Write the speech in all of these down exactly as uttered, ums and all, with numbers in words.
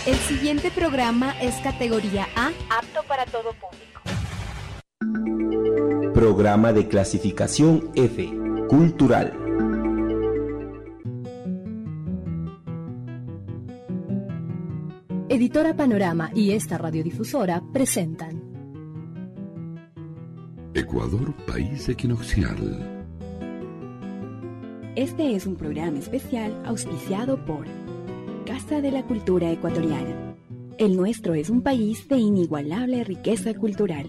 El siguiente programa es categoría A, apto para todo público. Programa de clasificación F, cultural. Editora Panorama y esta radiodifusora presentan Ecuador, país equinoccial. Este es un programa especial auspiciado por Casa de la Cultura Ecuatoriana. El nuestro es un país de inigualable riqueza cultural.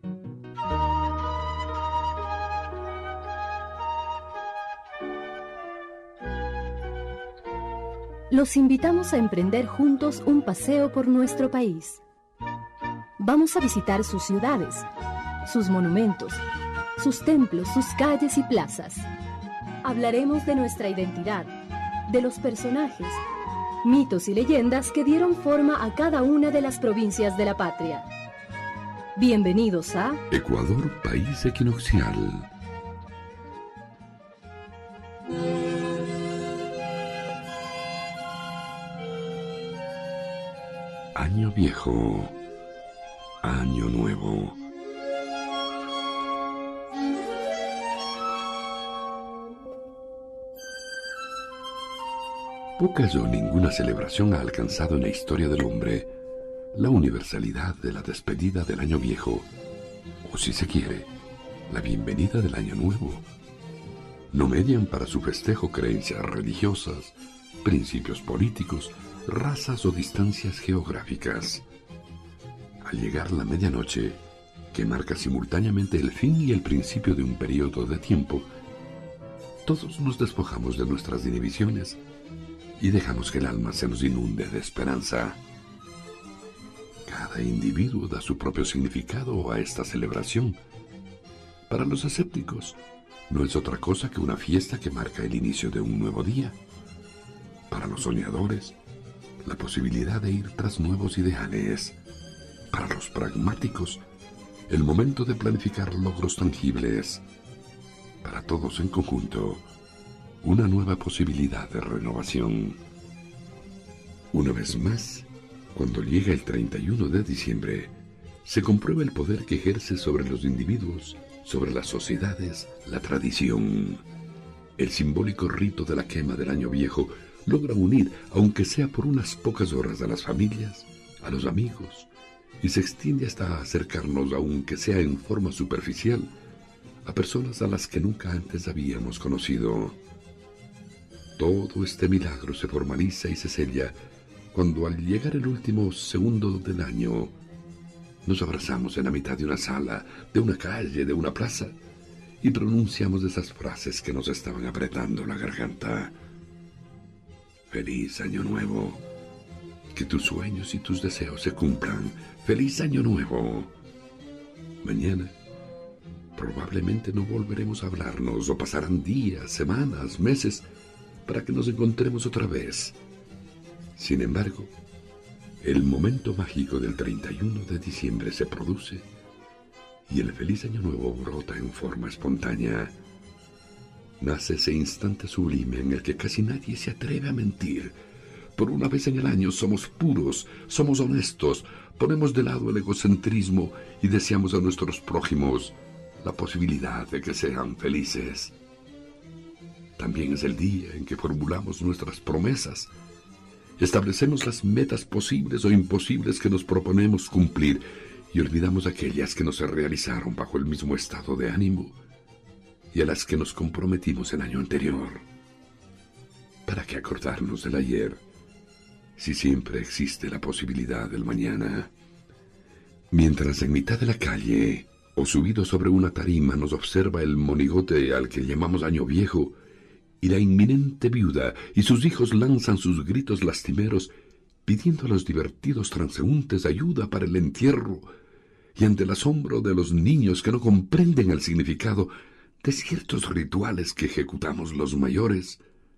Los invitamos a emprender juntos un paseo por nuestro país. Vamos a visitar sus ciudades, sus monumentos, sus templos, sus calles y plazas. Hablaremos de nuestra identidad, de los personajes, mitos y leyendas que dieron forma a cada una de las provincias de la patria. Bienvenidos a Ecuador, país equinoccial. Año viejo, año nuevo. Pocas o ninguna celebración ha alcanzado en la historia del hombre la universalidad de la despedida del año viejo, o si se quiere, la bienvenida del año nuevo. No median para su festejo creencias religiosas, principios políticos, razas o distancias geográficas. Al llegar la medianoche, que marca simultáneamente el fin y el principio de un periodo de tiempo, todos nos despojamos de nuestras inhibiciones y dejamos que el alma se nos inunde de esperanza. Cada individuo da su propio significado a esta celebración. Para los escépticos, no es otra cosa que una fiesta que marca el inicio de un nuevo día. Para los soñadores, la posibilidad de ir tras nuevos ideales. Para los pragmáticos, el momento de planificar logros tangibles. Para todos en conjunto, una nueva posibilidad de renovación. Una vez más, cuando llega el treinta y uno de diciembre, se comprueba el poder que ejerce sobre los individuos, sobre las sociedades, la tradición. El simbólico rito de la quema del año viejo logra unir, aunque sea por unas pocas horas, a las familias, a los amigos, y se extiende hasta acercarnos, aunque sea en forma superficial, a personas a las que nunca antes habíamos conocido. Todo este milagro se formaliza y se sella cuando, al llegar el último segundo del año, nos abrazamos en la mitad de una sala, de una calle, de una plaza, y pronunciamos esas frases que nos estaban apretando la garganta. Feliz año nuevo. Que tus sueños y tus deseos se cumplan. Feliz año nuevo. Mañana probablemente no volveremos a hablarnos, o pasarán días, semanas, meses para que nos encontremos otra vez. Sin embargo, el momento mágico del treinta y uno de diciembre se produce y el feliz año nuevo brota en forma espontánea. Nace ese instante sublime en el que casi nadie se atreve a mentir. Por una vez en el año somos puros, somos honestos, ponemos de lado el egocentrismo y deseamos a nuestros prójimos la posibilidad de que sean felices. También es el día en que formulamos nuestras promesas. Establecemos las metas posibles o imposibles que nos proponemos cumplir y olvidamos aquellas que no se realizaron bajo el mismo estado de ánimo y a las que nos comprometimos el año anterior. ¿Para qué acordarnos del ayer si siempre existe la posibilidad del mañana? Mientras en mitad de la calle o subido sobre una tarima nos observa el monigote al que llamamos año viejo, y la inminente viuda y sus hijos lanzan sus gritos lastimeros pidiendo a los divertidos transeúntes ayuda para el entierro, y ante el asombro de los niños que no comprenden el significado de ciertos rituales que ejecutamos los mayores,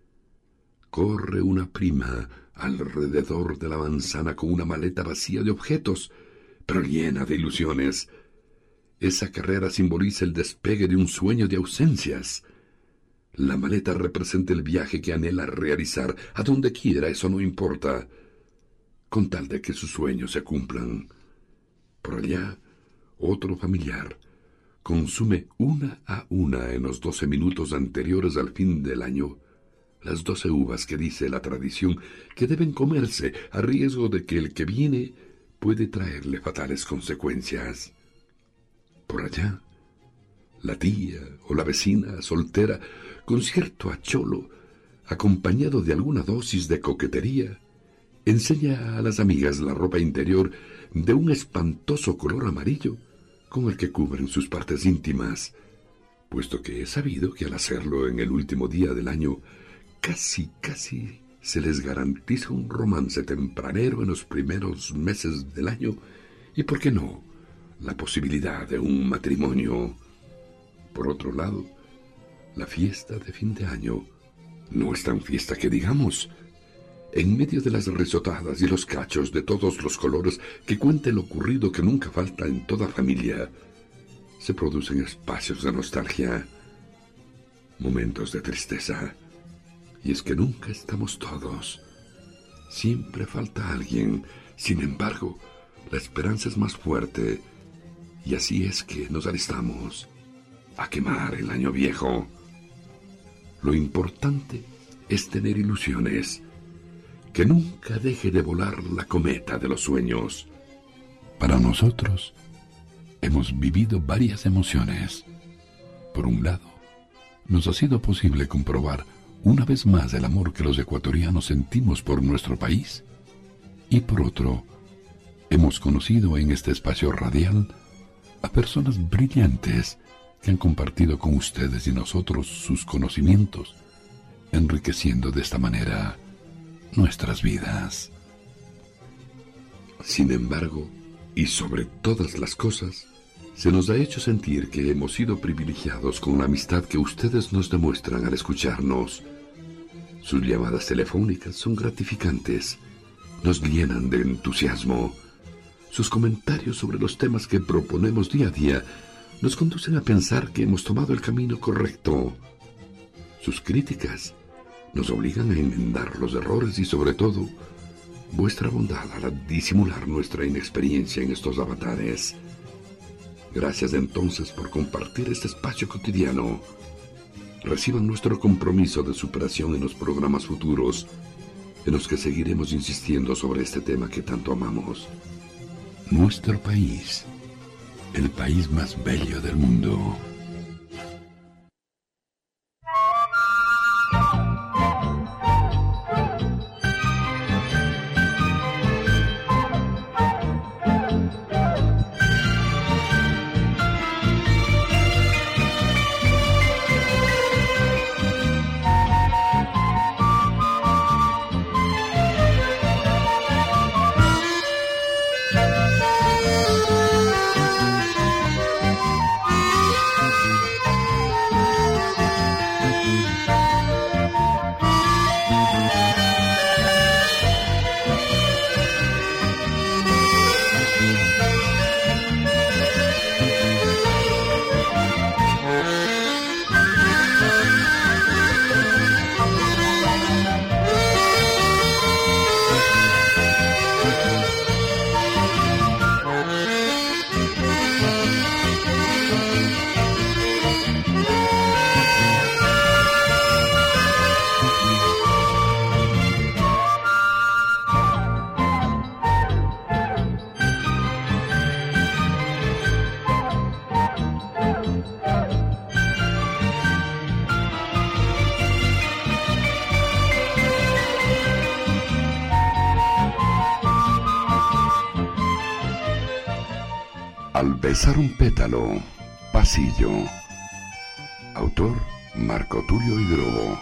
corre una prima alrededor de la manzana con una maleta vacía de objetos, pero llena de ilusiones. Esa carrera simboliza el despegue de un sueño de ausencias. La maleta representa el viaje que anhela realizar. A donde quiera, eso no importa. con tal de que sus sueños se cumplan. Por allá, otro familiar consume una a una en los doce minutos anteriores al fin del año las doce uvas que dice la tradición que deben comerse a riesgo de que el que viene puede traerle fatales consecuencias. Por allá, la tía o la vecina soltera, con cierto acholo, acompañado de alguna dosis de coquetería, enseña a las amigas la ropa interior de un espantoso color amarillo con el que cubren sus partes íntimas, puesto que es sabido que al hacerlo en el último día del año, casi, casi se les garantiza un romance tempranero en los primeros meses del año y, ¿por qué no?, la posibilidad de un matrimonio. Por otro lado, la fiesta de fin de año no es tan fiesta que digamos. En medio de las risotadas y los cachos de todos los colores que cuenta el ocurrido que nunca falta en toda familia, se producen espacios de nostalgia, momentos de tristeza. Y es que nunca estamos todos. Siempre falta alguien. Sin embargo, la esperanza es más fuerte. Y así es que nos alistamos a quemar el año viejo. Lo importante es tener ilusiones. Que nunca deje de volar la cometa de los sueños. Para nosotros, hemos vivido varias emociones. Por un lado, nos ha sido posible comprobar una vez más el amor que los ecuatorianos sentimos por nuestro país, y por otro, hemos conocido en este espacio radial a personas brillantes que han compartido con ustedes y nosotros sus conocimientos, enriqueciendo de esta manera nuestras vidas. Sin embargo, y sobre todas las cosas, se nos ha hecho sentir que hemos sido privilegiados con la amistad que ustedes nos demuestran al escucharnos. Sus llamadas telefónicas son gratificantes, nos llenan de entusiasmo. Sus comentarios sobre los temas que proponemos día a día nos conducen a pensar que hemos tomado el camino correcto. Sus críticas nos obligan a enmendar los errores y, sobre todo, vuestra bondad al disimular nuestra inexperiencia en estos avatares. Gracias entonces por compartir este espacio cotidiano. Reciban nuestro compromiso de superación en los programas futuros, en los que seguiremos insistiendo sobre este tema que tanto amamos. Nuestro país, el país más bello del mundo. Al besar un pétalo, pasillo. Autor Marco Tulio Hidrobo.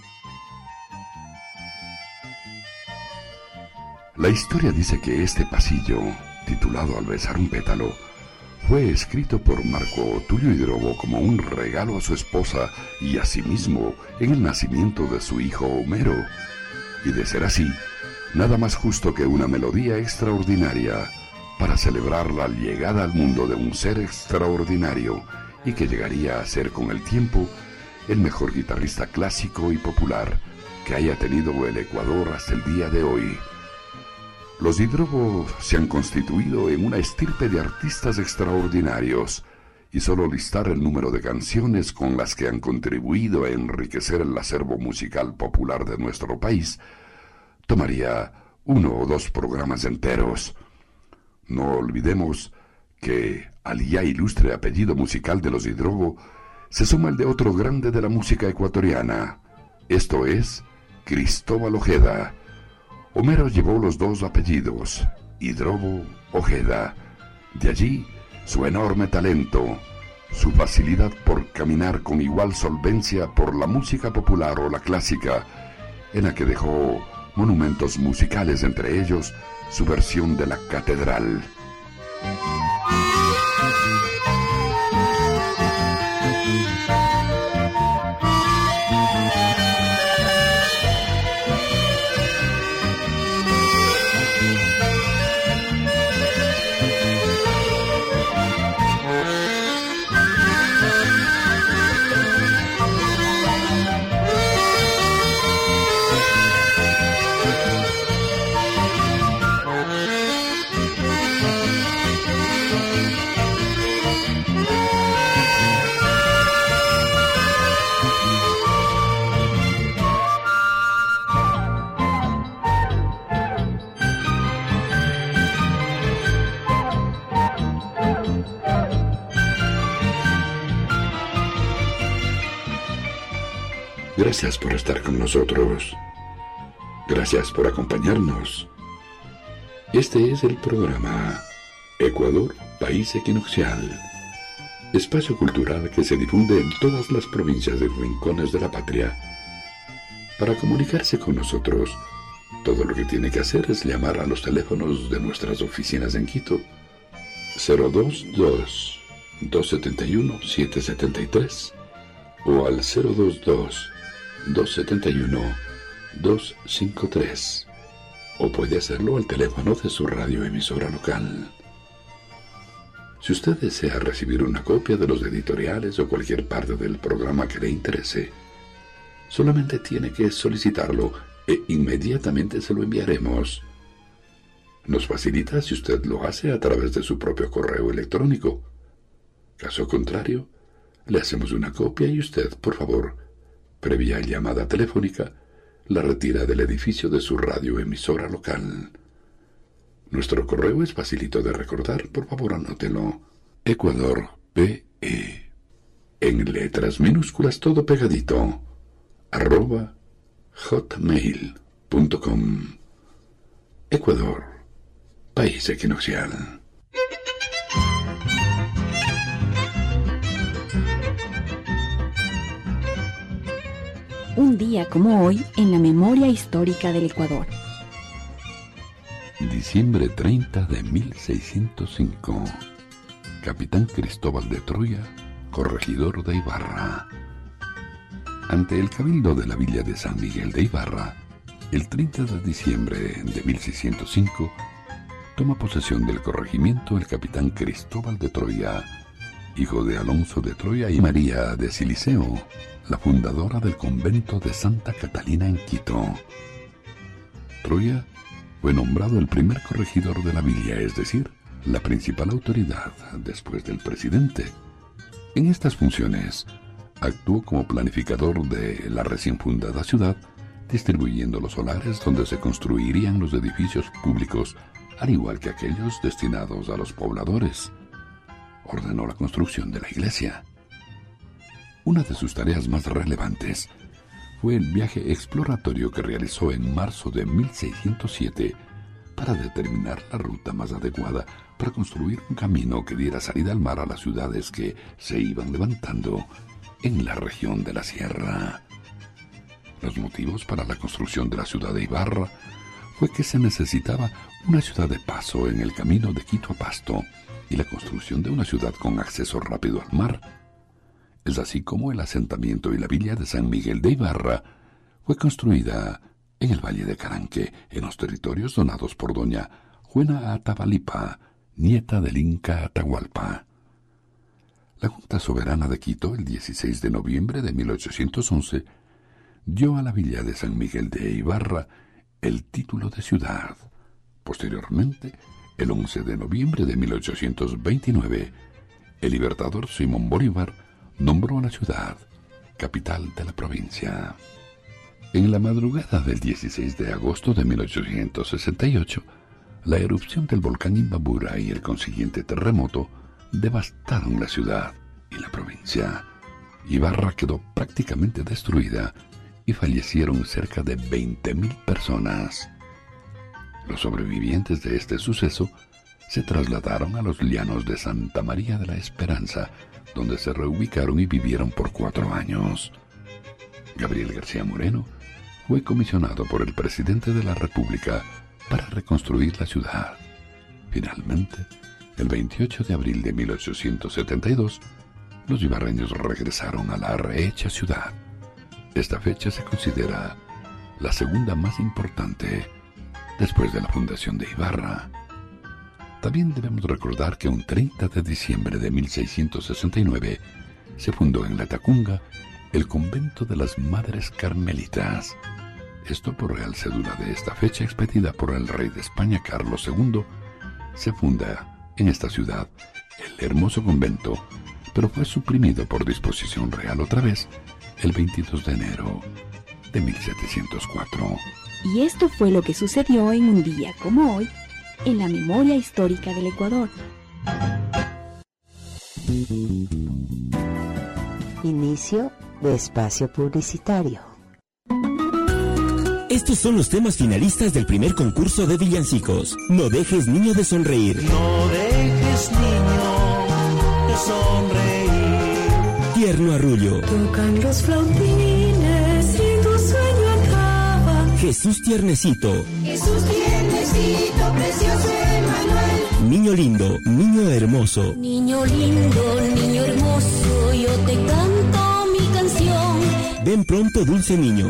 La historia dice que este pasillo, titulado Al besar un pétalo, fue escrito por Marco Tulio Hidrobo como un regalo a su esposa y a sí mismo en el nacimiento de su hijo Homero. Y de ser así, nada más justo que una melodía extraordinaria para celebrar la llegada al mundo de un ser extraordinario y que llegaría a ser con el tiempo el mejor guitarrista clásico y popular que haya tenido el Ecuador hasta el día de hoy. Los Hidrobo se han constituido en una estirpe de artistas extraordinarios, y solo listar el número de canciones con las que han contribuido a enriquecer el acervo musical popular de nuestro país tomaría uno o dos programas enteros. No olvidemos que al ya ilustre apellido musical de los Hidrobo se suma el de otro grande de la música ecuatoriana, esto es Cristóbal Ojeda. Homero llevó los dos apellidos, Hidrobo, Ojeda. De allí su enorme talento, su facilidad por caminar con igual solvencia por la música popular o la clásica, en la que dejó monumentos musicales, entre ellos su versión de la Catedral. Gracias por estar con nosotros. Gracias por acompañarnos. Este es el programa Ecuador, País Equinoccial, espacio cultural que se difunde en todas las provincias y rincones de la patria. Para comunicarse con nosotros, todo lo que tiene que hacer es llamar a los teléfonos de nuestras oficinas en Quito, cero dos dos, dos siete uno, siete siete tres o al cero dos dos, dos siete uno, dos cinco tres, o puede hacerlo al teléfono de su radioemisora local. Si usted desea recibir una copia de los editoriales o cualquier parte del programa que le interese, solamente tiene que solicitarlo e inmediatamente se lo enviaremos. Nos facilita si usted lo hace a través de su propio correo electrónico. Caso contrario, le hacemos una copia y usted, por favor, previa llamada telefónica, la retira del edificio de su radioemisora local. Nuestro correo es facilito de recordar, por favor anótelo. Ecuador P E. En letras minúsculas todo pegadito. Arroba hotmail punto com. Ecuador, País Equinoccial. Un día como hoy en la memoria histórica del Ecuador. Diciembre treinta de mil seiscientos cinco. Capitán Cristóbal de Troya, corregidor de Ibarra. Ante el cabildo de la villa de San Miguel de Ibarra, el treinta de diciembre de mil seiscientos cinco, toma posesión del corregimiento el capitán Cristóbal de Troya, hijo de Alonso de Troya y María de Siliceo, la fundadora del convento de Santa Catalina en Quito. Troya fue nombrado el primer corregidor de la villa, es decir, la principal autoridad después del presidente. En estas funciones, actuó como planificador de la recién fundada ciudad, distribuyendo los solares donde se construirían los edificios públicos, al igual que aquellos destinados a los pobladores. Ordenó la construcción de la iglesia. Una de sus tareas más relevantes fue el viaje exploratorio que realizó en marzo de mil seiscientos siete para determinar la ruta más adecuada para construir un camino que diera salida al mar a las ciudades que se iban levantando en la región de la sierra. Los motivos para la construcción de la ciudad de Ibarra fue que se necesitaba una ciudad de paso en el camino de Quito a Pasto y la construcción de una ciudad con acceso rápido al mar. Es así como el asentamiento y la villa de San Miguel de Ibarra fue construida en el Valle de Caranque, en los territorios donados por doña Juana Atavalipa, nieta del Inca Atahualpa. La Junta Soberana de Quito, el dieciséis de noviembre de mil ochocientos once, dio a la villa de San Miguel de Ibarra el título de ciudad, Posteriormente, el once de noviembre de mil ochocientos veintinueve, el libertador Simón Bolívar nombró a la ciudad capital de la provincia. En la madrugada del dieciséis de agosto de mil ochocientos sesenta y ocho, la erupción del volcán Imbabura y el consiguiente terremoto devastaron la ciudad y la provincia. Ibarra quedó prácticamente destruida y fallecieron cerca de veinte mil personas. Los sobrevivientes de este suceso se trasladaron a los llanos de Santa María de la Esperanza, donde se reubicaron y vivieron por cuatro años. Gabriel García Moreno fue comisionado por el presidente de la República para reconstruir la ciudad. Finalmente, el veintiocho de abril de mil ochocientos setenta y dos, los ibarreños regresaron a la rehecha ciudad. Esta fecha se considera la segunda más importante después de la fundación de Ibarra. También debemos recordar que un treinta de diciembre de mil seiscientos sesenta y nueve se fundó en La Tacunga el convento de las Madres Carmelitas. Esto por real cédula de esta fecha expedida por el rey de España Carlos segundo, se funda en esta ciudad el hermoso convento, pero fue suprimido por disposición real otra vez el veintidós de enero de mil setecientos cuatro. Y esto fue lo que sucedió en un día como hoy en la memoria histórica del Ecuador. Inicio de espacio publicitario. Estos son los temas finalistas del primer concurso de villancicos. No dejes, niño, de sonreír. No dejes, niño, de sonreír. Tierno arrullo. Tocan los flautines y tu sueño acaba. Jesús tiernecito. Jesús tiernecito, precioso Emmanuel. Niño lindo, niño hermoso. Niño lindo, niño hermoso, yo te canto mi canción. Ven pronto, dulce niño.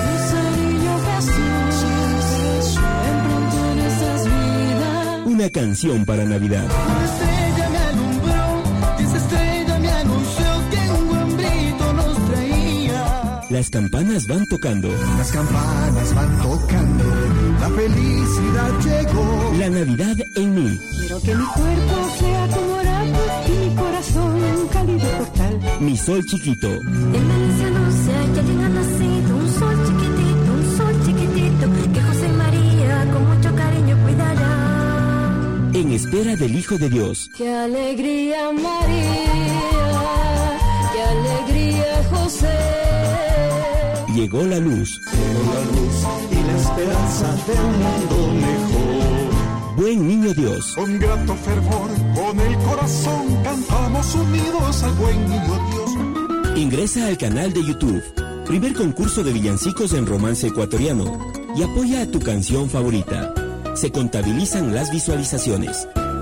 Una canción para Navidad. Una estrella me alumbró, y esa estrella me anunció que un buen grito nos traía. Las campanas van tocando. Las campanas van tocando, la felicidad llegó. La Navidad en mí. Quiero que mi cuerpo sea tu morada y mi corazón un cálido portal. Mi sol chiquito. En Valencia anuncia que alguien ha nacido, un sol chiquitito, un sol chiquitito, que José María con mucho cariño cuidará. En espera del Hijo de Dios. ¡Qué alegría, María! ¡Qué alegría, José! Llegó la luz. Llegó la luz y la esperanza de un mundo mejor. Buen niño Dios. Con grato fervor, con el corazón, cantamos unidos al buen niño Dios. Ingresa al canal de YouTube. Primer concurso de villancicos en romance ecuatoriano. Y apoya a tu canción favorita. Se contabilizan las visualizaciones.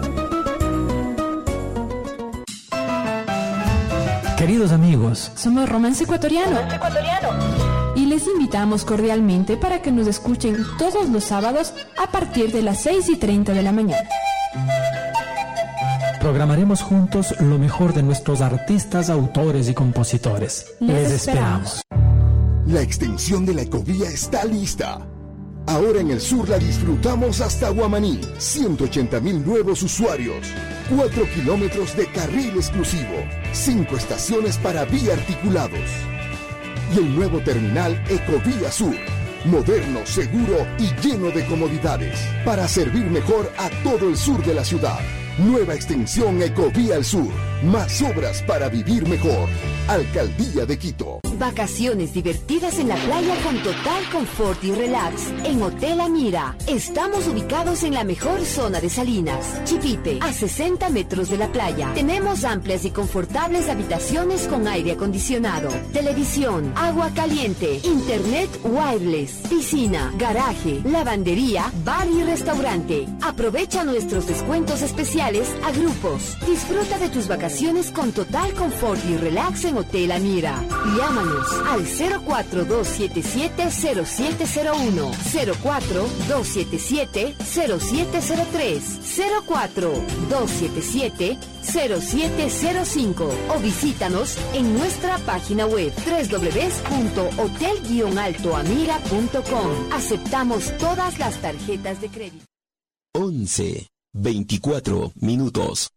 Queridos amigos, somos Romance Ecuatoriano. Romance Ecuatoriano. Y les invitamos cordialmente para que nos escuchen todos los sábados a partir de las seis y treinta de la mañana. Programaremos juntos lo mejor de nuestros artistas, autores y compositores. Les, les esperamos. La extensión de la ecovía está lista. Ahora en el sur la disfrutamos hasta Guamaní. ciento ochenta mil nuevos usuarios. cuatro kilómetros de carril exclusivo. cinco estaciones para vía articulados. Y el nuevo terminal Ecovía Sur. Moderno, seguro y lleno de comodidades. Para servir mejor a todo el sur de la ciudad. Nueva extensión Ecovía al Sur. Más obras para vivir mejor. Alcaldía de Quito. Vacaciones divertidas en la playa con total confort y relax en Hotel Amira. Estamos ubicados en la mejor zona de Salinas, Chipite, a sesenta metros de la playa. Tenemos amplias y confortables habitaciones con aire acondicionado, televisión, agua caliente, internet wireless, piscina, garaje, lavandería, bar y restaurante. Aprovecha nuestros descuentos especiales a grupos. Disfruta de tus vacaciones con total confort y relax en Hotel Amira. Llámanos al cero cuatro dos siete siete cero siete cero uno, cero cuatro dos siete siete cero siete cero tres, cero cuatro dos siete siete cero siete cero cinco o visítanos en nuestra página web doble u doble u doble u punto hotel guion alto amira punto com. Aceptamos todas las tarjetas de crédito. once, veinticuatro minutos.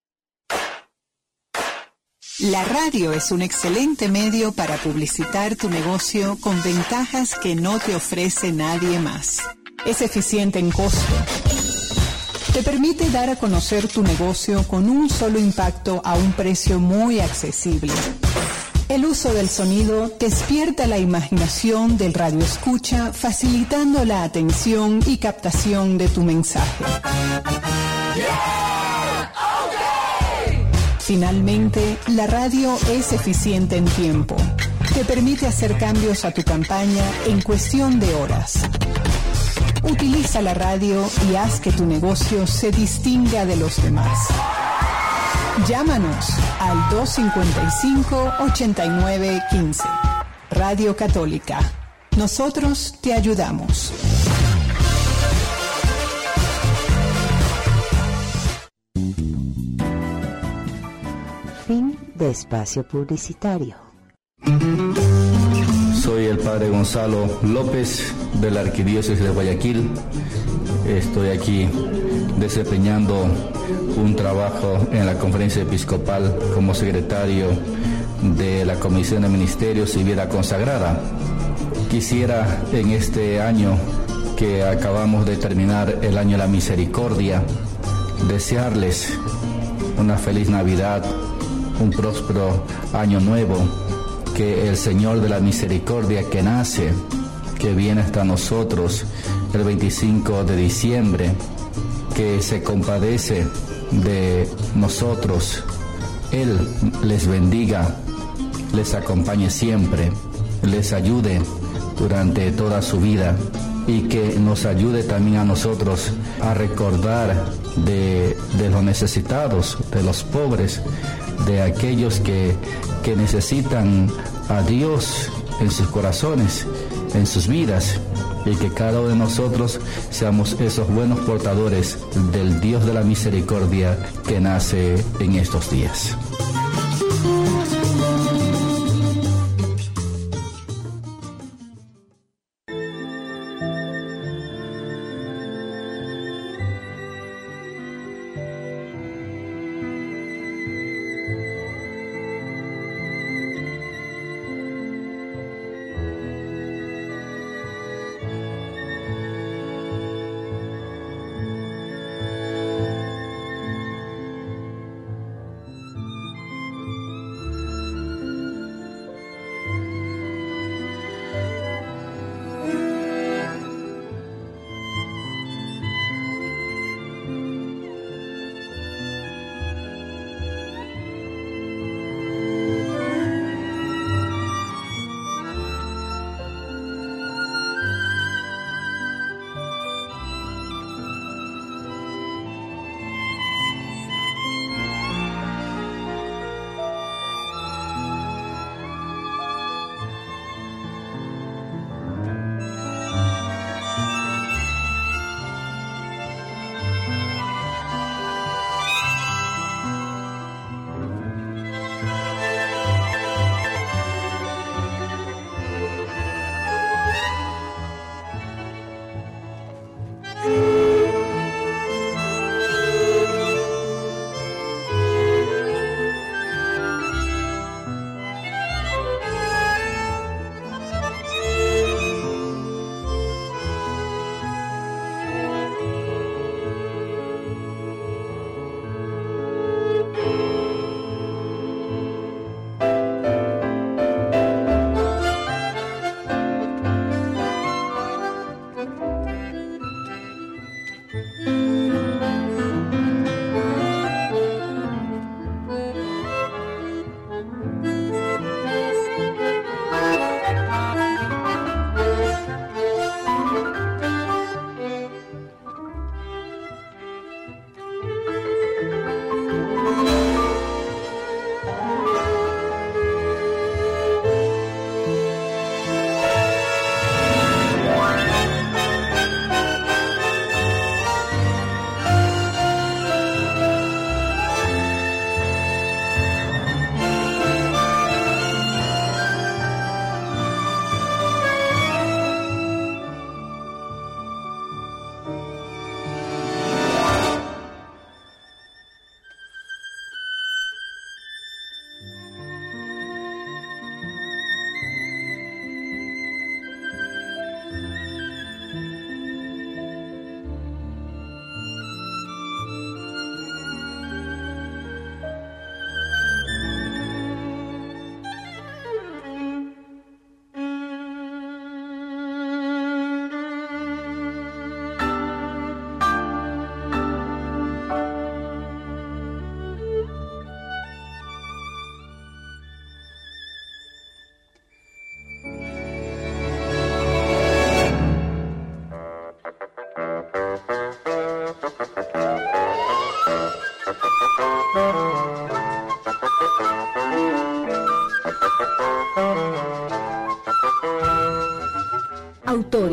La radio es un excelente medio para publicitar tu negocio con ventajas que no te ofrece nadie más. Es eficiente en costo. Te permite dar a conocer tu negocio con un solo impacto a un precio muy accesible. El uso del sonido despierta la imaginación del radioescucha, facilitando la atención y captación de tu mensaje. Yeah, okay. Finalmente, la radio es eficiente en tiempo. Te permite hacer cambios a tu campaña en cuestión de horas. Utiliza la radio y haz que tu negocio se distinga de los demás. Llámanos al dos cinco cinco, ocho nueve uno cinco. Radio Católica. Nosotros te ayudamos. Fin de espacio publicitario. Soy el padre Gonzalo López de la Arquidiócesis de Guayaquil. Estoy aquí desempeñando un trabajo en la Conferencia Episcopal como secretario de la Comisión de Ministerios y Vida Consagrada. Quisiera en este año que acabamos de terminar, el año de la misericordia, desearles una feliz Navidad, un próspero año nuevo, que el Señor de la Misericordia que nace, que viene hasta nosotros el veinticinco de diciembre, que se compadece de nosotros, Él les bendiga, les acompañe siempre, les ayude durante toda su vida y que nos ayude también a nosotros a recordar de, de los necesitados, de los pobres, de aquellos que, que necesitan a Dios en sus corazones, en sus vidas, y que cada uno de nosotros seamos esos buenos portadores del Dios de la misericordia que nace en estos días.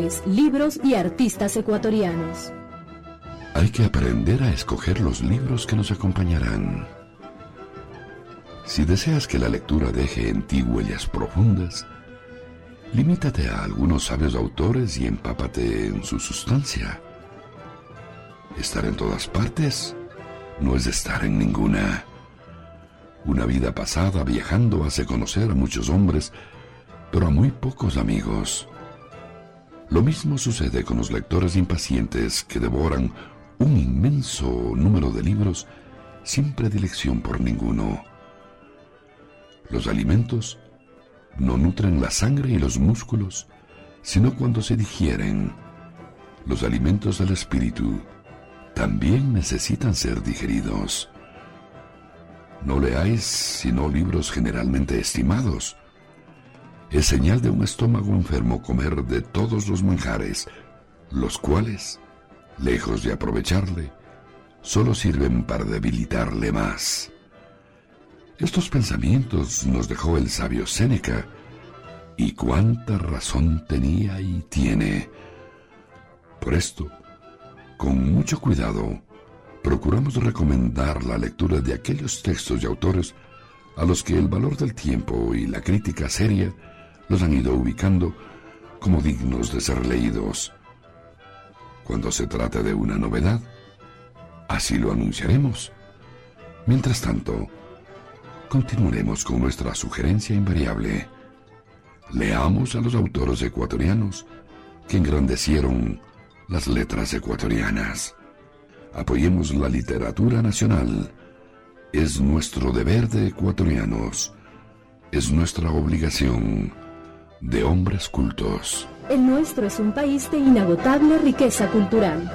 autores, libros y artistas ecuatorianos. Hay que aprender a escoger los libros que nos acompañarán. Si deseas que la lectura deje en ti huellas profundas, limítate a algunos sabios autores y empápate en su sustancia. Estar en todas partes no es estar en ninguna. Una vida pasada viajando hace conocer a muchos hombres, pero a muy pocos amigos. Lo mismo sucede con los lectores impacientes que devoran un inmenso número de libros sin predilección por ninguno. Los alimentos no nutren la sangre y los músculos, sino cuando se digieren. Los alimentos del espíritu también necesitan ser digeridos. No leáis sino libros generalmente estimados. Es señal de un estómago enfermo comer de todos los manjares, los cuales, lejos de aprovecharle, solo sirven para debilitarle más. Estos pensamientos nos dejó el sabio Séneca, y cuánta razón tenía y tiene. Por esto, con mucho cuidado, procuramos recomendar la lectura de aquellos textos y autores a los que el valor del tiempo y la crítica seria los han ido ubicando como dignos de ser leídos. Cuando se trata de una novedad, así lo anunciaremos. Mientras tanto, continuaremos con nuestra sugerencia invariable. Leamos a los autores ecuatorianos que engrandecieron las letras ecuatorianas. Apoyemos la literatura nacional. Es nuestro deber de ecuatorianos. Es nuestra obligación de hombres cultos. El nuestro es un país de inagotable riqueza cultural.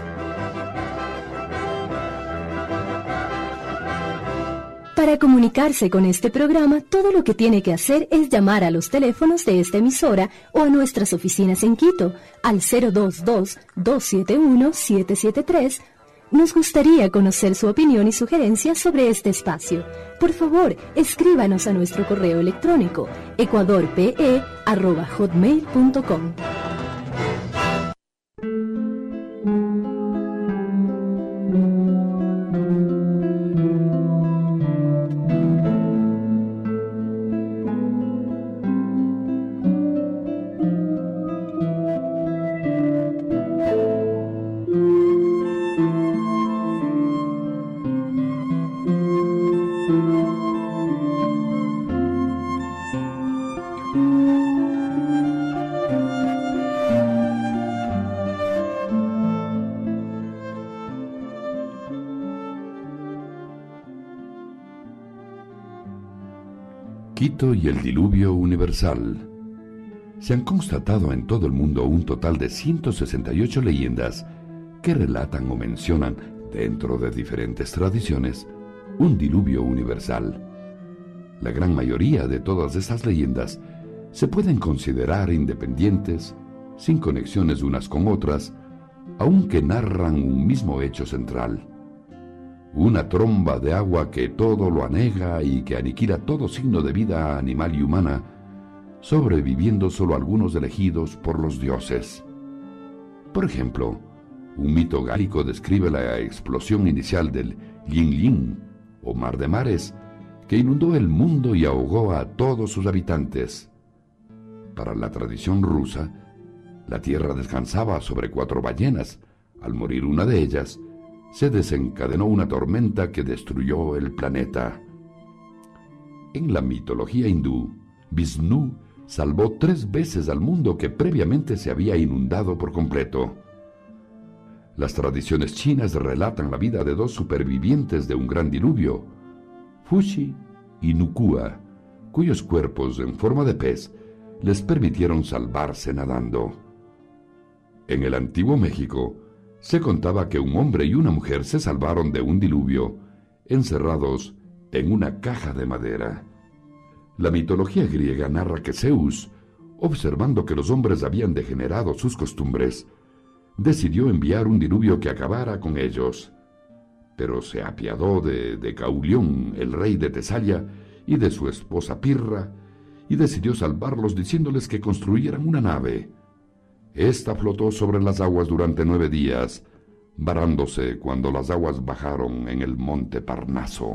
Para comunicarse con este programa, todo lo que tiene que hacer es llamar a los teléfonos de esta emisora o a nuestras oficinas en Quito, al cero dos dos, dos siete uno, siete siete tres. Nos gustaría conocer su opinión y sugerencias sobre este espacio. Por favor, escríbanos a nuestro correo electrónico ecuadorpe arroba hotmail punto com. Quito y el diluvio universal. Se han constatado en todo el mundo un total de ciento sesenta y ocho leyendas que relatan o mencionan, dentro de diferentes tradiciones, un diluvio universal. La gran mayoría de todas estas leyendas se pueden considerar independientes, sin conexiones unas con otras, aunque narran un mismo hecho central. Una tromba de agua que todo lo anega y que aniquila todo signo de vida animal y humana, sobreviviendo solo algunos elegidos por los dioses. Por ejemplo, un mito gálico describe la explosión inicial del Yin Yin, o mar de mares, que inundó el mundo y ahogó a todos sus habitantes. Para la tradición rusa, la tierra descansaba sobre cuatro ballenas. Al morir una de ellas, se desencadenó una tormenta que destruyó el planeta. En la mitología hindú, Vishnu salvó tres veces al mundo que previamente se había inundado por completo. Las tradiciones chinas relatan la vida de dos supervivientes de un gran diluvio, Fuxi y Nukua, cuyos cuerpos en forma de pez les permitieron salvarse nadando. En el antiguo México, se contaba que un hombre y una mujer se salvaron de un diluvio, encerrados en una caja de madera. La mitología griega narra que Zeus, observando que los hombres habían degenerado sus costumbres, decidió enviar un diluvio que acabara con ellos. Pero se apiadó de Decaulión, el rey de Tesalia, y de su esposa Pirra, y decidió salvarlos diciéndoles que construyeran una nave. Esta flotó sobre las aguas durante nueve días, varándose cuando las aguas bajaron en el monte Parnaso.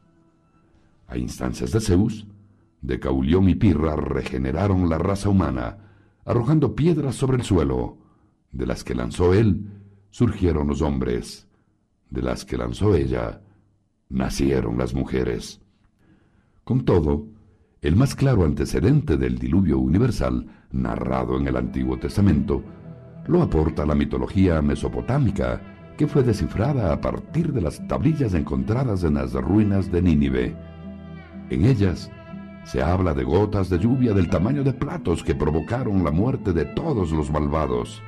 A instancias de Zeus, Decaulión y Pirra regeneraron la raza humana, arrojando piedras sobre el suelo. De las que lanzó él, surgieron los hombres. De las que lanzó ella, nacieron las mujeres. Con todo, el más claro antecedente del diluvio universal, narrado en el Antiguo Testamento, lo aporta la mitología mesopotámica, que fue descifrada a partir de las tablillas encontradas en las ruinas de Nínive. En ellas se habla de gotas de lluvia del tamaño de platos que provocaron la muerte de todos los malvados.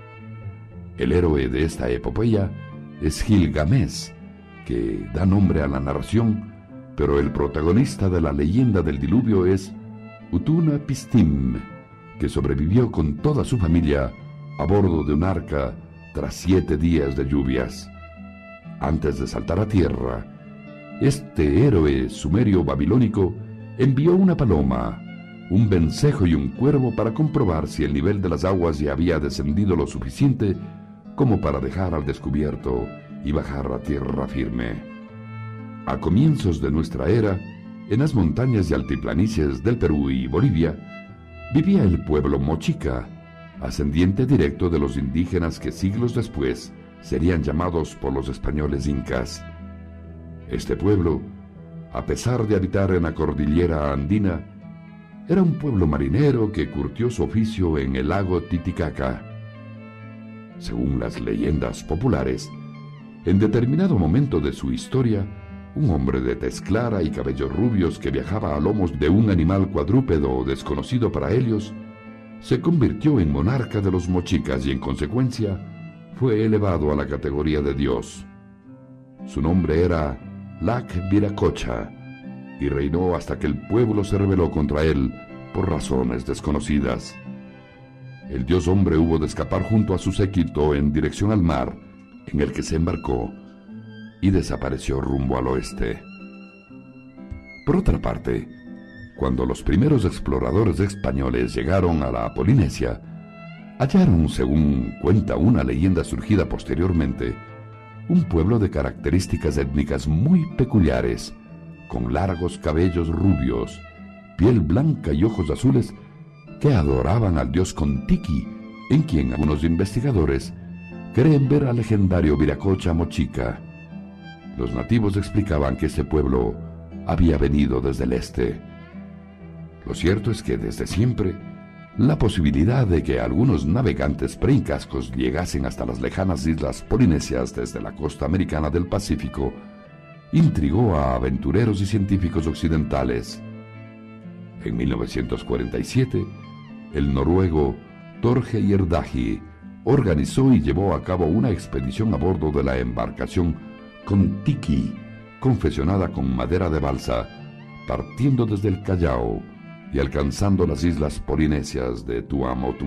El héroe de esta epopeya es Gilgamesh, que da nombre a la narración, pero el protagonista de la leyenda del diluvio es Utnapishtim, que sobrevivió con toda su familia a bordo de un arca tras siete días de lluvias. Antes de saltar a tierra, este héroe sumerio babilónico envió una paloma, un vencejo y un cuervo para comprobar si el nivel de las aguas ya había descendido lo suficiente como para dejar al descubierto y bajar a tierra firme. A comienzos de nuestra era, en las montañas y altiplanicies del Perú y Bolivia, vivía el pueblo Mochica, ascendiente directo de los indígenas que siglos después serían llamados por los españoles incas. Este pueblo, a pesar de habitar en la cordillera andina, era un pueblo marinero que curtió su oficio en el lago Titicaca. Según las leyendas populares, en determinado momento de su historia, un hombre de tez clara y cabellos rubios que viajaba a lomos de un animal cuadrúpedo desconocido para ellos, se convirtió en monarca de los mochicas y en consecuencia fue elevado a la categoría de dios. Su nombre era Lac Viracocha y reinó hasta que el pueblo se rebeló contra él por razones desconocidas. El dios hombre hubo de escapar junto a su séquito en dirección al mar, en el que se embarcó y desapareció rumbo al oeste. Por otra parte, cuando los primeros exploradores españoles llegaron a la Polinesia, hallaron, según cuenta una leyenda surgida posteriormente, un pueblo de características étnicas muy peculiares, con largos cabellos rubios, piel blanca y ojos azules, que adoraban al dios Contiki, en quien algunos investigadores creen ver al legendario Viracocha Mochica. Los nativos explicaban que este pueblo había venido desde el este. Lo cierto es que desde siempre, la posibilidad de que algunos navegantes preincascos llegasen hasta las lejanas islas polinesias desde la costa americana del Pacífico intrigó a aventureros y científicos occidentales. En mil novecientos cuarenta y siete, el noruego Torgeir Dagi organizó y llevó a cabo una expedición a bordo de la embarcación Contiki, confeccionada con madera de balsa, partiendo desde el Callao y alcanzando las islas polinesias de Tuamotu.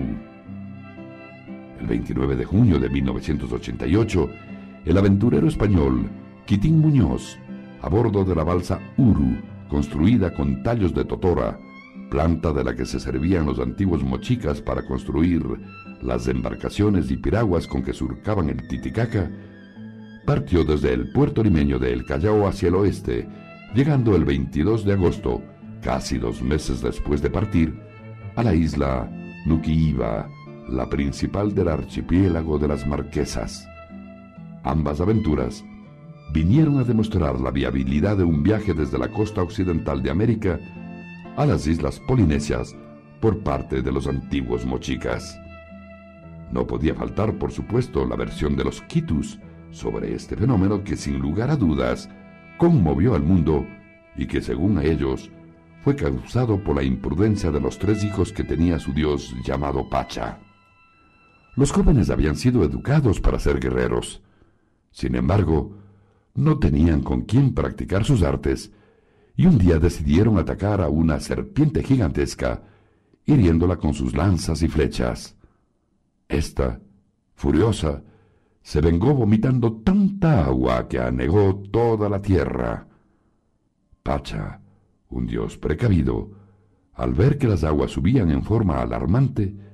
El veintinueve de junio de mil novecientos ochenta y ocho, el aventurero español Quitín Muñoz, a bordo de la balsa Uru, construida con tallos de totora, planta de la que se servían los antiguos mochicas para construir las embarcaciones y piraguas con que surcaban el Titicaca, partió desde el puerto limeño de El Callao hacia el oeste, llegando el veintidós de agosto, casi dos meses después de partir, a la isla Nuquiiba, la principal del archipiélago de las Marquesas. Ambas aventuras vinieron a demostrar la viabilidad de un viaje desde la costa occidental de América a las islas polinesias por parte de los antiguos mochicas. No podía faltar, por supuesto, la versión de los quitus sobre este fenómeno que, sin lugar a dudas, conmovió al mundo y que, según ellos, fue causado por la imprudencia de los tres hijos que tenía su dios llamado Pacha. Los jóvenes habían sido educados para ser guerreros. Sin embargo, no tenían con quién practicar sus artes y un día decidieron atacar a una serpiente gigantesca, hiriéndola con sus lanzas y flechas. Esta, furiosa, se vengó vomitando tanta agua que anegó toda la tierra. Pacha, un dios precavido, al ver que las aguas subían en forma alarmante,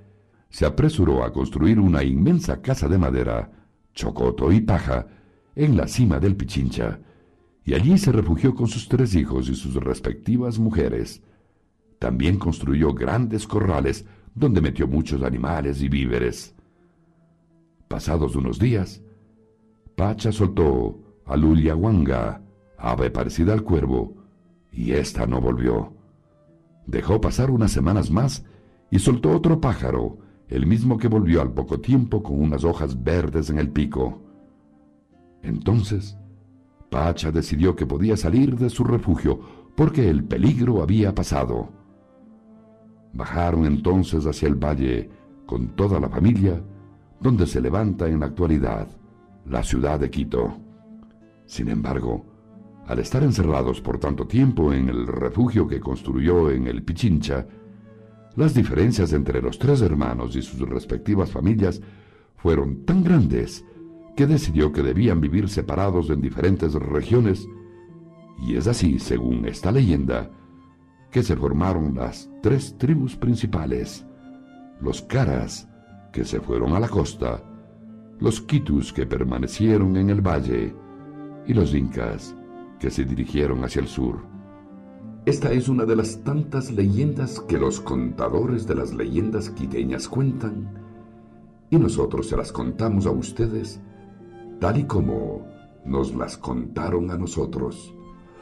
se apresuró a construir una inmensa casa de madera, chocoto y paja en la cima del Pichincha, y allí se refugió con sus tres hijos y sus respectivas mujeres. También construyó grandes corrales donde metió muchos animales y víveres. Pasados unos días, Pacha soltó a Luliahuanga, ave parecida al cuervo, y ésta no volvió. Dejó pasar unas semanas más y soltó otro pájaro, el mismo que volvió al poco tiempo con unas hojas verdes en el pico. Entonces, Pacha decidió que podía salir de su refugio porque el peligro había pasado. Bajaron entonces hacia el valle con toda la familia, donde se levanta en la actualidad la ciudad de Quito. Sin embargo, al estar encerrados por tanto tiempo en el refugio que construyó en el Pichincha, las diferencias entre los tres hermanos y sus respectivas familias fueron tan grandes que decidió que debían vivir separados en diferentes regiones, y es así, según esta leyenda, que se formaron las tres tribus principales: los Caras, que se fueron a la costa, los Quitus, que permanecieron en el valle, y los Incas, que se dirigieron hacia el sur. Esta es una de las tantas leyendas que los contadores de las leyendas quiteñas cuentan, y nosotros se las contamos a ustedes tal y como nos las contaron a nosotros.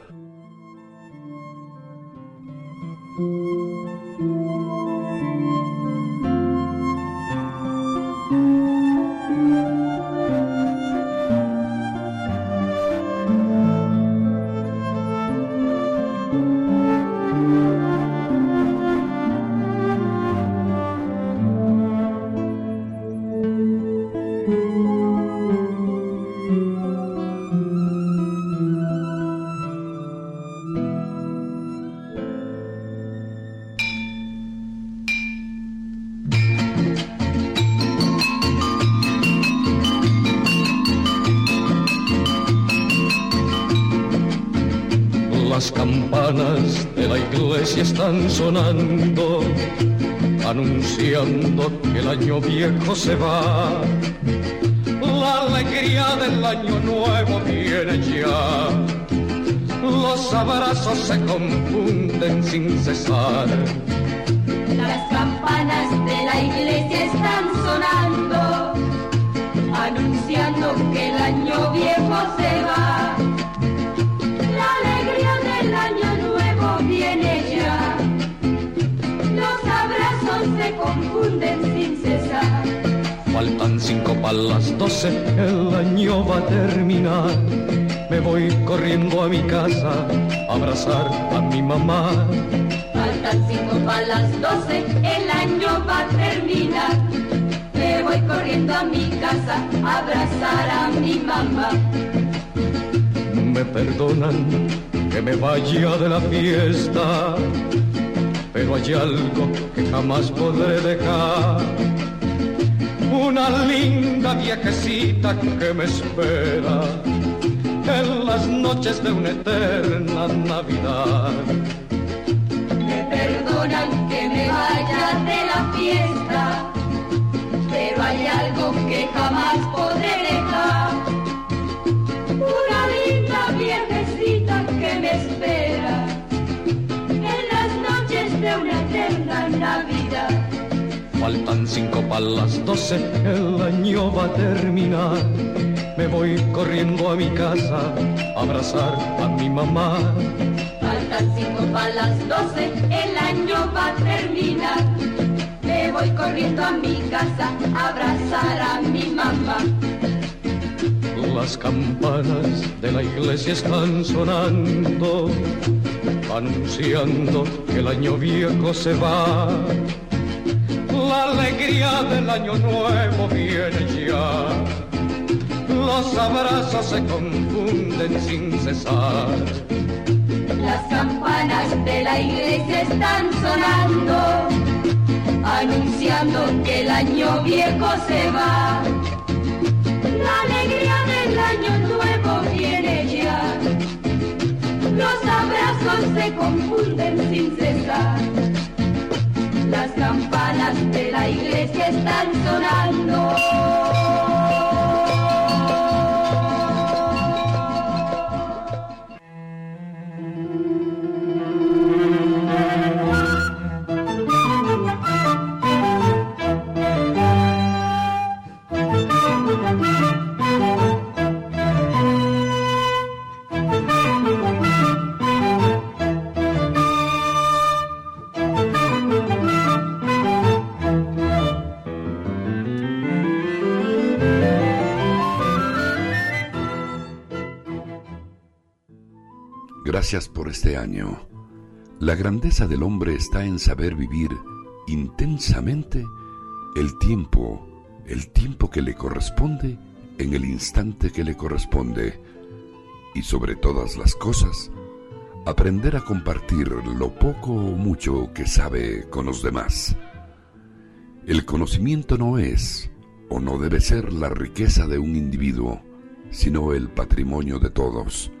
Las campanas de la iglesia están sonando, anunciando que el año viejo se va. La alegría del año nuevo viene ya. Los abrazos se confunden sin cesar. Las campanas de la iglesia están sonando, anunciando que el año viejo se va. El año nuevo viene ya, los abrazos se confunden sin cesar. Faltan cinco para las doce, el año va a terminar. Me voy corriendo a mi casa a abrazar a mi mamá. Faltan cinco para las doce, el año va a terminar. Me voy corriendo a mi casa a abrazar a mi mamá. Me perdonan que me vaya de la fiesta, pero hay algo que jamás podré dejar. Una linda viejecita que me espera en las noches de una eterna Navidad. Me perdonan que me vaya de la fiesta, pero hay algo que jamás podré dejar. Una linda viejecita que me espera en las noches de una eterna Navidad. Faltan cinco para las doce, el año va a terminar. Me voy corriendo a mi casa a abrazar a mi mamá. Faltan cinco para las doce, el año va a terminar. Me voy corriendo a mi casa a abrazar a mi mamá. Las campanas de la iglesia están sonando, anunciando que el año viejo se va. La alegría del año nuevo viene ya. Los abrazos se confunden sin cesar. Las campanas de la iglesia están sonando, anunciando que el año viejo se va. La alegría del año nuevo viene ya. Los abrazos se confunden sin cesar. Las campanas de la iglesia están están sonando. Gracias por este año. La grandeza del hombre está en saber vivir intensamente el tiempo, el tiempo que le corresponde en el instante que le corresponde. Y sobre todas las cosas, aprender a compartir lo poco o mucho que sabe con los demás. El conocimiento no es o no debe ser la riqueza de un individuo, sino el patrimonio de todos.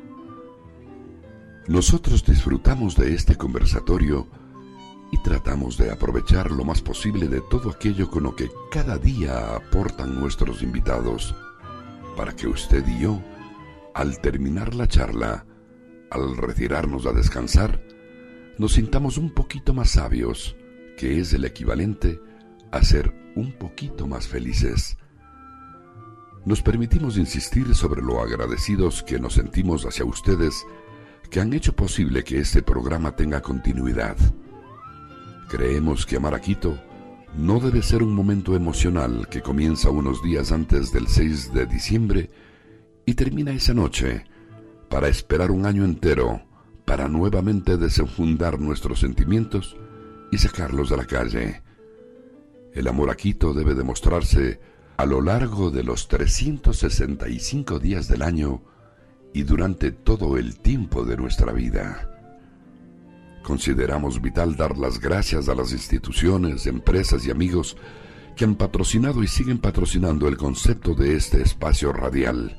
Nosotros disfrutamos de este conversatorio y tratamos de aprovechar lo más posible de todo aquello con lo que cada día aportan nuestros invitados, para que usted y yo, al terminar la charla, al retirarnos a descansar, nos sintamos un poquito más sabios, que es el equivalente a ser un poquito más felices. Nos permitimos insistir sobre lo agradecidos que nos sentimos hacia ustedes, que han hecho posible que este programa tenga continuidad. Creemos que amar a Quito no debe ser un momento emocional que comienza unos días antes del seis de diciembre y termina esa noche, para esperar un año entero para nuevamente desenfundar nuestros sentimientos y sacarlos a la calle. El amor a Quito debe demostrarse a lo largo de los trescientos sesenta y cinco días del año y durante todo el tiempo de nuestra vida. Consideramos vital dar las gracias a las instituciones, empresas y amigos que han patrocinado y siguen patrocinando el concepto de este espacio radial.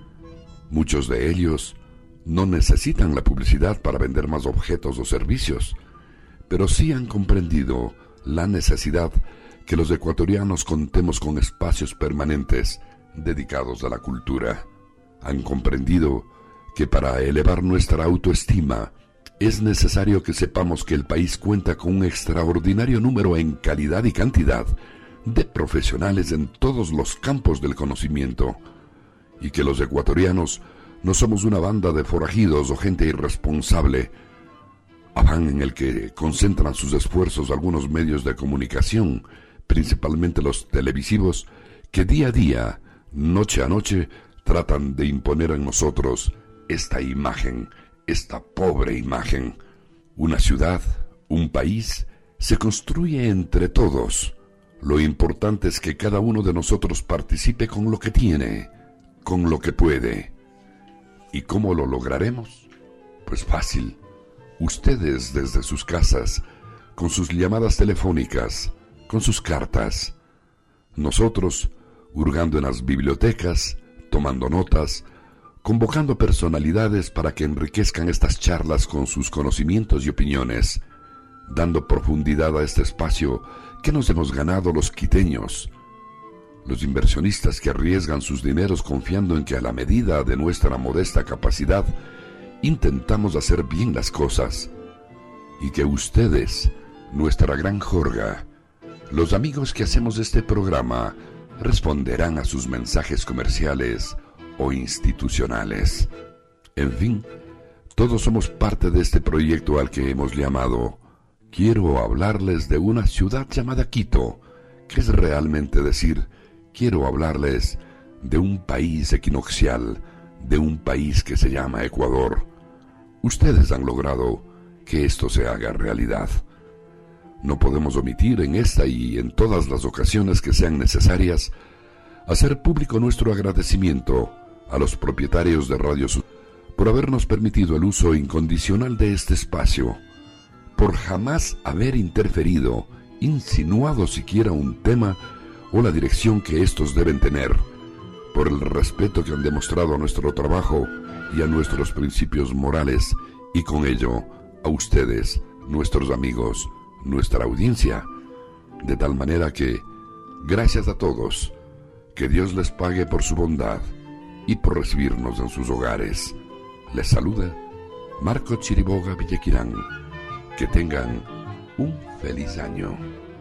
Muchos de ellos no necesitan la publicidad para vender más objetos o servicios, pero sí han comprendido la necesidad que los ecuatorianos contemos con espacios permanentes dedicados a la cultura. Han comprendido que para elevar nuestra autoestima es necesario que sepamos que el país cuenta con un extraordinario número en calidad y cantidad de profesionales en todos los campos del conocimiento, y que los ecuatorianos no somos una banda de forajidos o gente irresponsable, afán en el que concentran sus esfuerzos algunos medios de comunicación, principalmente los televisivos, que día a día, noche a noche, tratan de imponer en nosotros esta imagen, esta pobre imagen. Una ciudad, un país, se construye entre todos. Lo importante es que cada uno de nosotros participe con lo que tiene, con lo que puede. ¿Y cómo lo lograremos? Pues fácil. Ustedes desde sus casas, con sus llamadas telefónicas, con sus cartas. Nosotros, hurgando en las bibliotecas, tomando notas, convocando personalidades para que enriquezcan estas charlas con sus conocimientos y opiniones, dando profundidad a este espacio que nos hemos ganado los quiteños, los inversionistas que arriesgan sus dineros confiando en que a la medida de nuestra modesta capacidad intentamos hacer bien las cosas, y que ustedes, nuestra gran jorga, los amigos que hacemos este programa, responderán a sus mensajes comerciales o institucionales. En fin, todos somos parte de este proyecto al que hemos llamado Quiero hablarles de una ciudad llamada Quito, que es realmente decir, quiero hablarles de un país equinoccial, de un país que se llama Ecuador. Ustedes han logrado que esto se haga realidad. No podemos omitir en esta y en todas las ocasiones que sean necesarias hacer público nuestro agradecimiento a los propietarios de Radio Sur por habernos permitido el uso incondicional de este espacio, por jamás haber interferido, insinuado siquiera un tema o la dirección que estos deben tener, por el respeto que han demostrado a nuestro trabajo y a nuestros principios morales, y con ello a ustedes, nuestros amigos, nuestra audiencia, de tal manera que, Gracias a todos. Que Dios les pague por su bondad y por recibirnos en sus hogares. Les saluda Marco Chiriboga Villaquirán. Que tengan un feliz año.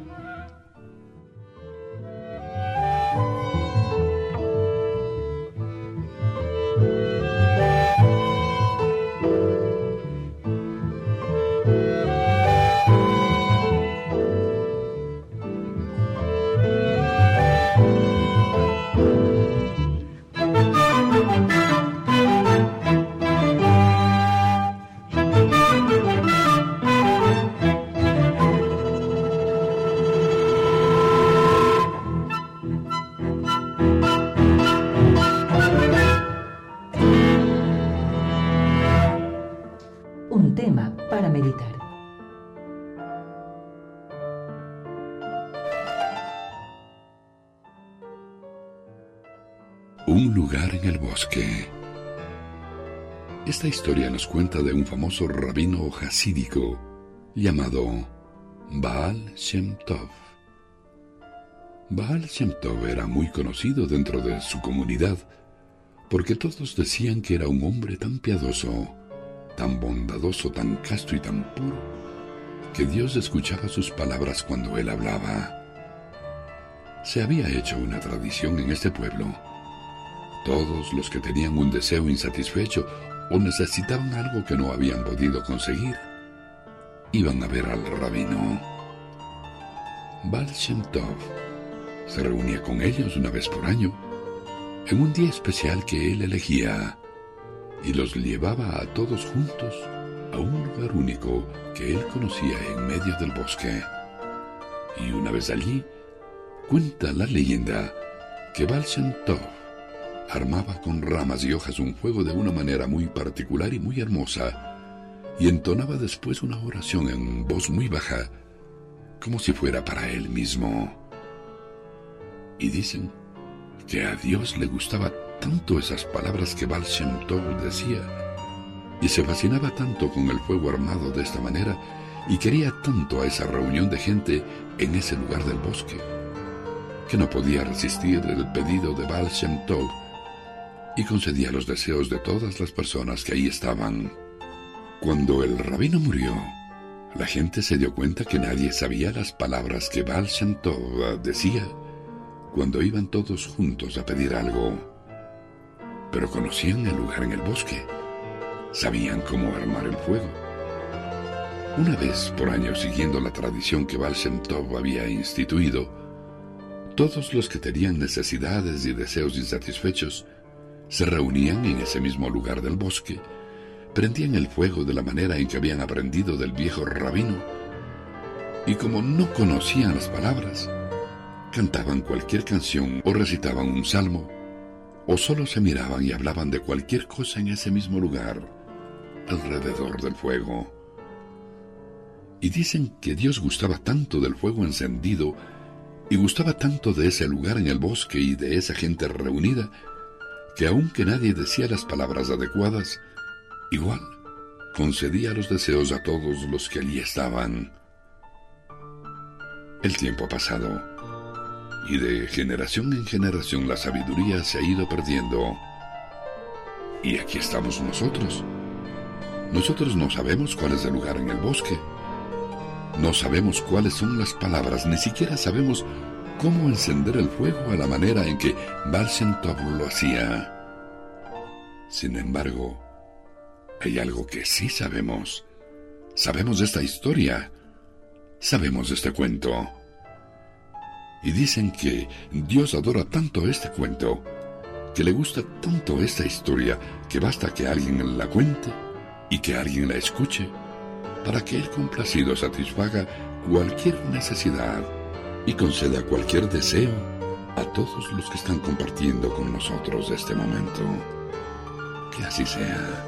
Un tema para meditar. Un lugar en el bosque. Esta historia nos cuenta de un famoso rabino hasídico llamado Baal Shem Tov. Baal Shem Tov era muy conocido dentro de su comunidad porque todos decían que era un hombre tan piadoso, tan bondadoso, tan casto y tan puro, que Dios escuchaba sus palabras cuando él hablaba. Se había hecho una tradición en este pueblo. Todos los que tenían un deseo insatisfecho o necesitaban algo que no habían podido conseguir, iban a ver al rabino. Baal Shem Tov se reunía con ellos una vez por año, en un día especial que él elegía, y los llevaba a todos juntos a un lugar único que él conocía en medio del bosque. Y una vez allí, cuenta la leyenda que Baal Shem Tov armaba con ramas y hojas un fuego de una manera muy particular y muy hermosa, y entonaba después una oración en voz muy baja, como si fuera para él mismo. Y dicen que a Dios le gustaba tanto esas palabras que Baal Shem Tov decía, y se fascinaba tanto con el fuego armado de esta manera, y quería tanto a esa reunión de gente en ese lugar del bosque, que no podía resistir el pedido de Baal Shem Tov, y concedía los deseos de todas las personas que ahí estaban. Cuando el rabino murió, la gente se dio cuenta que nadie sabía las palabras que Baal Shem Tov decía cuando iban todos juntos a pedir algo, pero conocían el lugar en el bosque, sabían cómo armar el fuego. Una vez por año, siguiendo la tradición que Baal Shem Tov había instituido, todos los que tenían necesidades y deseos insatisfechos se reunían en ese mismo lugar del bosque, prendían el fuego de la manera en que habían aprendido del viejo rabino, y como no conocían las palabras, cantaban cualquier canción o recitaban un salmo, o solo se miraban y hablaban de cualquier cosa en ese mismo lugar, alrededor del fuego. Y dicen que Dios gustaba tanto del fuego encendido y gustaba tanto de ese lugar en el bosque y de esa gente reunida, que aunque nadie decía las palabras adecuadas, igual concedía los deseos a todos los que allí estaban. El tiempo ha pasado, y de generación en generación la sabiduría se ha ido perdiendo. Y aquí estamos nosotros. Nosotros no sabemos cuál es el lugar en el bosque. No sabemos cuáles son las palabras, ni siquiera sabemos cómo encender el fuego a la manera en que Baal Shem Tov lo hacía. Sin embargo, hay algo que sí sabemos. Sabemos de esta historia. Sabemos de este cuento. Y dicen que Dios adora tanto este cuento, que le gusta tanto esta historia, que basta que alguien la cuente y que alguien la escuche, para que Él complacido satisfaga cualquier necesidad y conceda cualquier deseo a todos los que están compartiendo con nosotros este momento. Que así sea.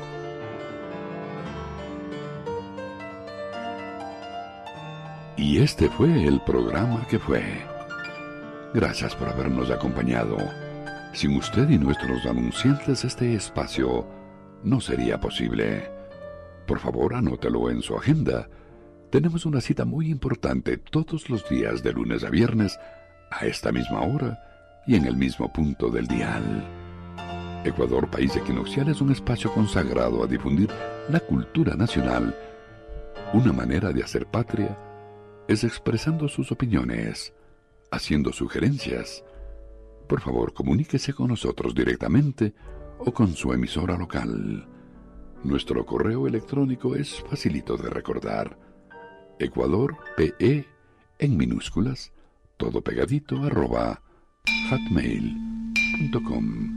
Y este fue el programa que fue. Gracias por habernos acompañado. Sin usted y nuestros anunciantes, este espacio no sería posible. Por favor, anótelo en su agenda. Tenemos una cita muy importante todos los días de lunes a viernes a esta misma hora y en el mismo punto del dial. Ecuador, país equinoccial, es un espacio consagrado a difundir la cultura nacional. Una manera de hacer patria es expresando sus opiniones, haciendo sugerencias. Por favor, comuníquese con nosotros directamente o con su emisora local. Nuestro correo electrónico es facilito de recordar. ecuadorpe en minúsculas, todo pegadito, arroba hotmail punto com.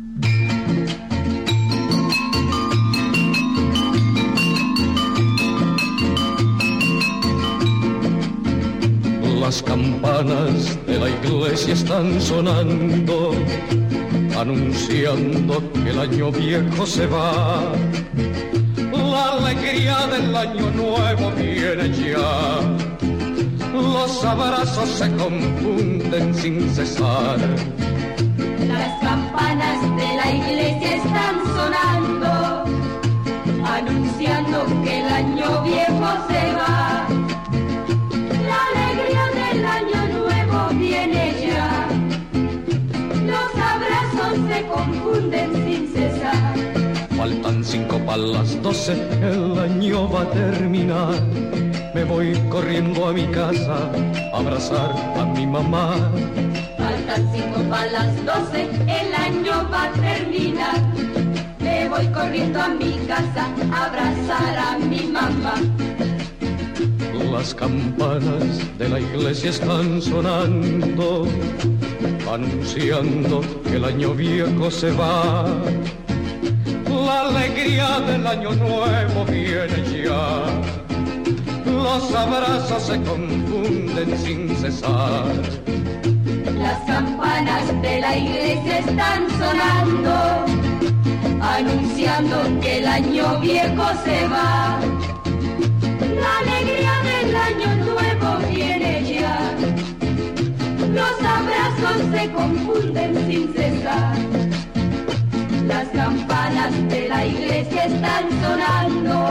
Las campanas de la iglesia están sonando, anunciando que el año viejo se va. La alegría del año nuevo viene ya. Los abrazos se confunden sin cesar. Las campanas de la iglesia están sonando, anunciando que el año viejo se va. La alegría del año nuevo viene ya. Los abrazos se confunden sin cesar. Faltan cinco para las doce, el año va a terminar. Me voy corriendo a mi casa a abrazar a mi mamá. Faltan cinco para las doce, el año va a terminar. Me voy corriendo a mi casa a abrazar a mi mamá. Las campanas de la iglesia están sonando, anunciando que el año viejo se va. La alegría del año nuevo viene ya. Los abrazos se confunden sin cesar. Las campanas de la iglesia están sonando, anunciando que el año viejo se va. La alegría del año nuevo viene ya. Los abrazos se confunden sin cesar. Las campanas de la iglesia están sonando.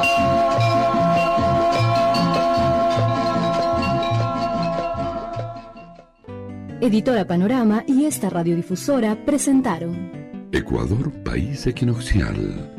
Editora Panorama y esta radiodifusora presentaron Ecuador, país equinoccial.